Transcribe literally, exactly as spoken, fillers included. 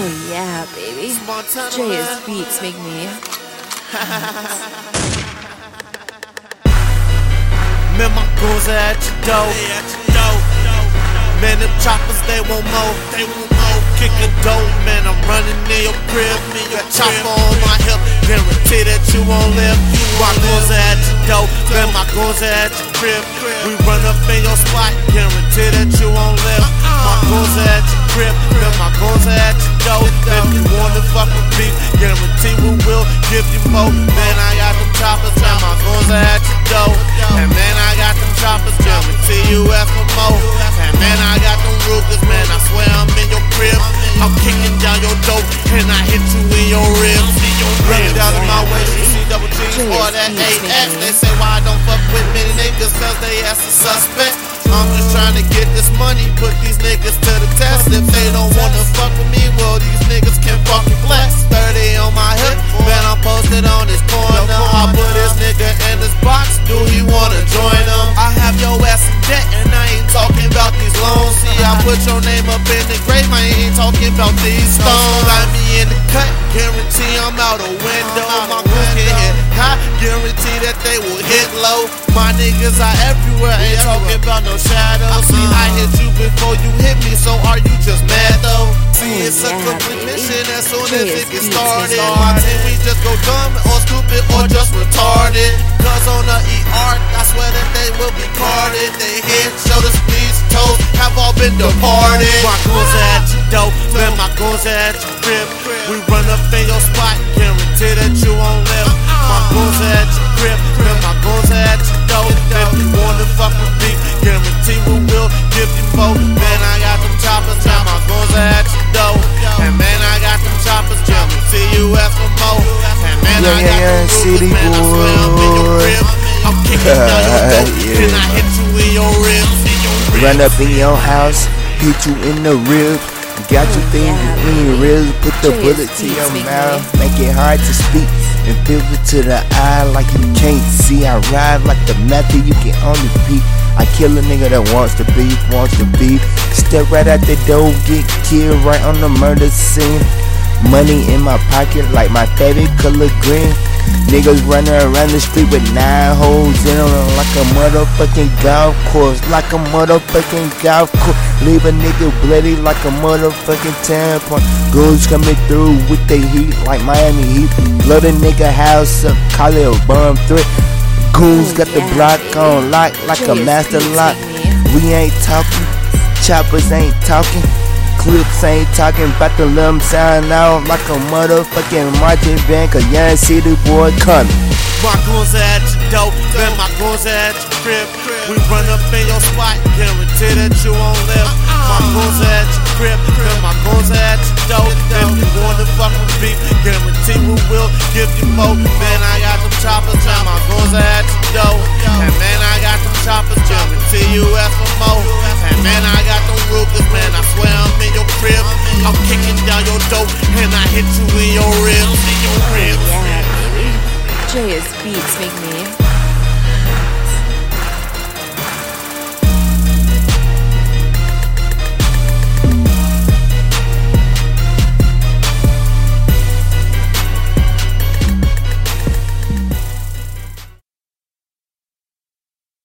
Oh yeah, baby. J S Beats make me. Man, my goons are at your door. Man, them choppers, they won't mow. They won't mow. Kick a dope, man, I'm running in your crib. Got chopper on my hip, guarantee that you won't live. My goons are at your door. Man, my goons are at your crib. We run up in your spot, guarantee that you won't live. My goons are at your crib. Man, my goons are at your door. If you wanna fuck with beef, guarantee we will give you more. Man, I got them choppers, man, my goons are at your door. And man, I got them choppers, guarantee you ask for more. And man, I got them Rugers, man, I swear I'm in your crib. I'm kicking down your dope, and I hit you in your ribs. Running down in my way, C double G or that A X. They say why I don't fuck with many niggas, cause they ass a suspect. I'm just trying to get this money, put these niggas to the test. If they don't wanna fuck with me, well, these niggas can fucking flex. thirty on my hip, man, I'm posted on this corner. I put this nigga in this box, do he wanna join them? I have your ass in debt, and I ain't talking about these loans. See, I put your name up in the grave, I ain't talking about these stones. Got me in the cut, guarantee I'm out a window. My goons can hit high, guarantee that they will hit low. My niggas are everywhere, ain't talking about no shadows. See, I hit you before you hit me, so are you just mad though? See, it's a complete mission as soon as it gets started. My team, we just go dumb or stupid or just retarded. Cause on the E R, I swear that they will be carded. They head, shoulders, knees, toes have all been departed. My goons are at your door, man, my goons are at your crib. We run up in your spot, guarantee that you won't live. My goons are at your crib, man, my goons are at your door. If you wanna fuck with me, guarantee we will give you more. Man, I got them choppers, now my goons are at your door. And man, I got them choppers, guarantee you ask for more. And man, yeah, I got yeah, them city Rugers, man, I swear I'm in your crib. I'm kicking down your door, yeah, and I hit you in your ribs. Run up in your house, hit you in the ribs. Got you thinking in your ribs, put the bullet to your mouth, make it hard to speak, and feel it to the eye like you can't see. I ride like the method you can only beat. I kill a nigga that wants to beef, wants to beef. Step right out the door, get killed right on the murder scene. Money in my pocket like my favorite color green. Niggas running around the street with nine holes in them like a motherfucking golf course, like a motherfucking golf course. Leave a nigga bloody like a motherfucking tampon. Goons coming through with the heat like Miami Heat. Blow the nigga house up, call it a bomb threat. Goons got the block on lock like a master lock. We ain't talking, choppers ain't talking. Clips ain't talking about the limb sound out like a motherfucking marching band, cause y'all see the boy coming. My goons are at your door, man, my goons are at your crib. We run up in your spot, guarantee that you won't live. My goons are at your crib, man, my goons are at your door. If you wanna fuck with me, guarantee we will give you more. Man, I got them choppers, man, my goons are at your door. And man, I got them choppers, guarantee you ask for more. And man, I got them Rugers, man, I swear I'm in your crib. I'm kicking down your door, and I hit you in your ribs, in your ribs. Yeah, baby. J S Beats make me.